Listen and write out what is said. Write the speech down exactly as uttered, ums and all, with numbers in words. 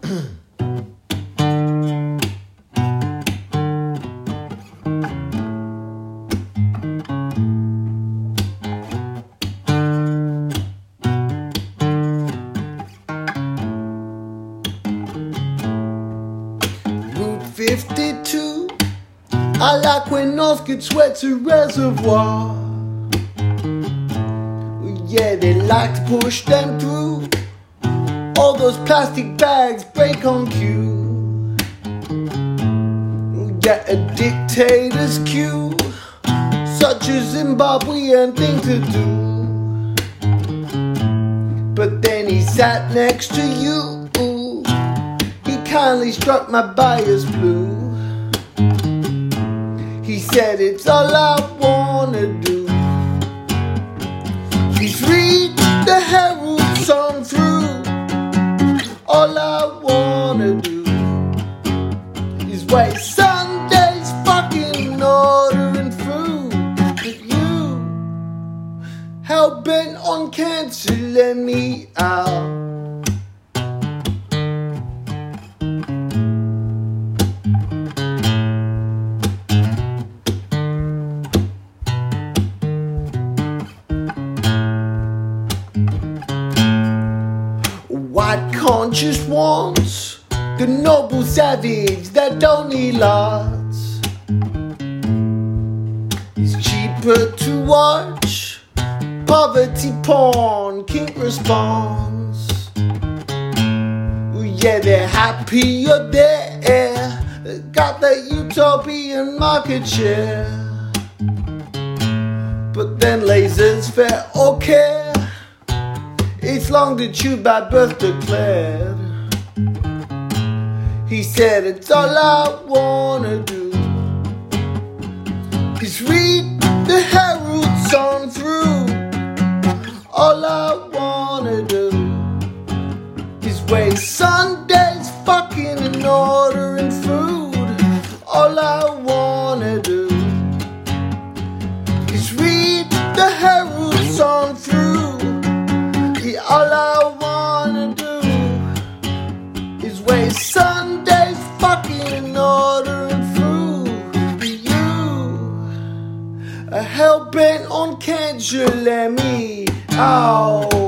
Route fifty-two, I like when North gets wet to reservoir. Yeah, they like to push them through. All those plastic bags break on cue. Get a dictator's cue, such a Zimbabwean thing to do. But then he sat next to you. He kindly struck my bias blue. He said, it's all I wanna do is read the Herald song through. All I wanna do is waste Sundays fucking ordering food. But you, hell-bent on cancelling me out. White conscious ones, the noble savage that don't need lots. It's cheaper to watch poverty porn, kink response. Yeah, they're happy you're there, got that utopian market share. But then lasers fair okay, it's long to chew by birth declared. He said, it's all I wanna do is read the Herald song through. All I wanna do is waste Sundays fucking and ordering food. All I wanna do is read the Herald song through. All I wanna do is waste Sundays fucking and ordering food. You are hell-bent on cancelling me out.